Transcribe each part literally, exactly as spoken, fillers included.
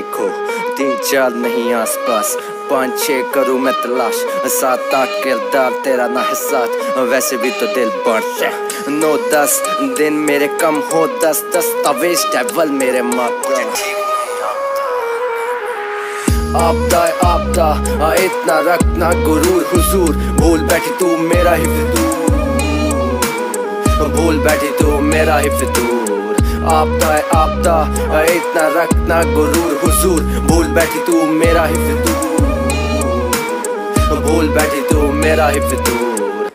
खो, तीन चार नहीं आसपास, पाँच छः करूँ मैं तलाश, सात आठ किरदार तेरा ना है साथ, वैसे भी तो दिल बढ़ते हैं। नौ दस दिन मेरे कम हो, दस दस तवेश टेबल मेरे माता। आपदा आपदा इतना रखना गुरूर हुजूर, भूल बैठी तू मेरा ही फितूर, भूल बैठी तू मेरा ही फितूर। आपदा आपदा इतना रखना गुरूर हुजूर, भूल बैठी तू मेरा ही फितूर, भूल बैठी तू मेरा ही फितूर।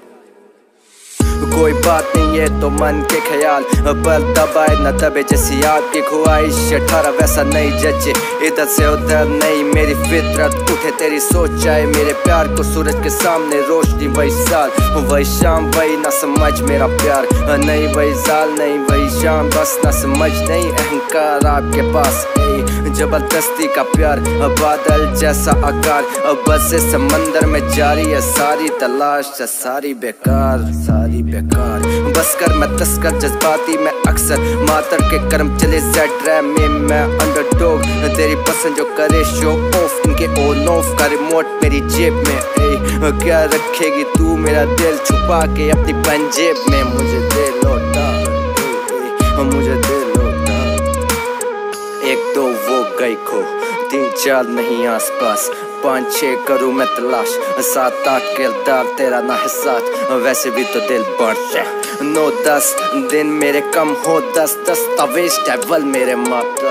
कोई बात नहीं है तो मन के ख्याल, पर दबाए न दबे जैसी आपकी ख्वाहिश। अठारह वैसा नहीं जचे, इधर से उधर नहीं मेरी फितरत, उठे तेरी सोच आए मेरे प्यार को सूरज के सामने रोशनी। वही साल वही शाम वही ना समझ मेरा प्यार, नहीं वही साल नहीं वही शाम, बस ना समझ नहीं अहंकार आपके पास। जबरदस्ती का प्यार बादल जैसा आकार, बस से समंदर में जारी है सारी तलाश, सारी बेकार सारी बेकार। बस कर मैं तस्कर जज्बाती मैं अक्सर, मातर के कर्म चले सेट रैम में मैं अंडरडॉग। तेरी पसंद जो करे शो ऑफ, इनके ऑन ऑफ का रिमोट मेरी जेब में। ए, क्या रखेगी तू मेरा दिल छुपा के अपनी पंजेब में, मुझे दे लौटा मुझे दे लौटा। एक तो वो गई खो, तीन चार नहीं आसपास, पाँच छः करूँ मैं तलाश, सात आठ किरदार तेरा ना है साथ, वैसे भी तो दिल बढ़ते हैं। नौ दस दिन मेरे कम हो, दस दस तवेश टेबल मेरे माता।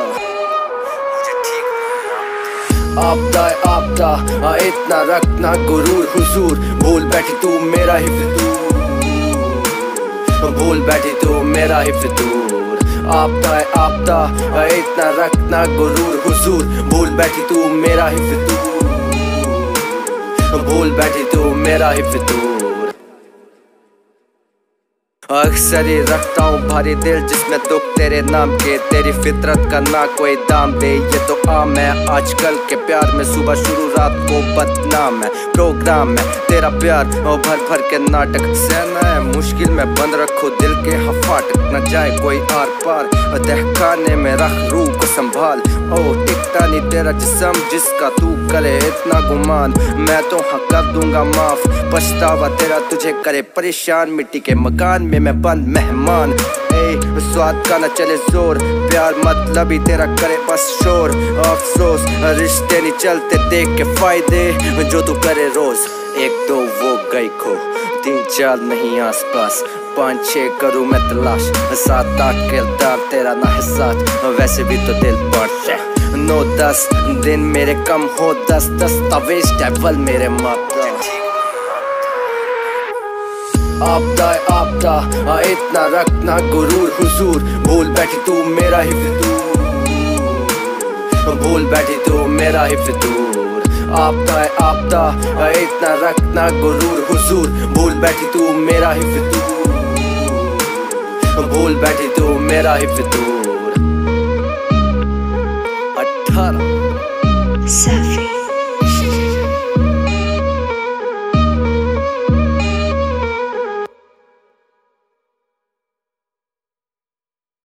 आपदा आपदा इतना रखना गुरूर हुजूर, भूल बैठी तू मेरा ही फितूर, भूल बैठी तू मेरा ही फितूर। आपदा आपदा इतना रखना गुरूर हुजूर, भूल बैठी तू मेरा ही फितूर, भूल बैठी तू मेरा ही फितूर। अक्सर ही रखता हूँ भारी दिल जिसमें दुख तेरे नाम के, तेरी फितरत का ना कोई दाम दे, ये तो आम है आजकल के प्यार में। सुबह शुरू रात को बदनाम है प्रोग्राम है तेरा प्यार, और भर भर के नाटक सहना है मुश्किल में, बंद रखो दिल के हफाटक, न जाए कोई आर पार। दहकाने में रख रूह को संभाल, ओ टिकता नहीं तेरा जिस्म जिसका तू करे इतना गुमान, मैं तो हाँ कर दूंगा माफ। पछतावा तेरा तुझे करे परेशान, मिट्टी के मकान में मैं बंद मेहमान। ए स्वाद का न चले जोर, प्यार मतलब ही तेरा करे बस शोर। अफसोस रिश्ते नहीं चलते देख के फायदे जो तू करे रोज। एक तो वो गई खो, तीन चार नहीं आसपास, पाँच छः करूँ मैं तलाश, सात आठ किरदार तेरा ना है साथ, वैसे भी तो दिल बढ़ते हैं। नौ दस दिन मेरे कम हो, दस दस तवेश टेबल मेरे माता। आपदा आपदा इतना रखना गुरूर हुजूर, भूल बैठी तू मेरा ही फितूर, भूल बैठी तू मेरा ही फितूर। आपदा आपदा इतना रखना गुरूर हुजूर, भूल बैठी तू मेरा ही फितूर, भूल बैठी तू मेरा ही फितूर। अठारह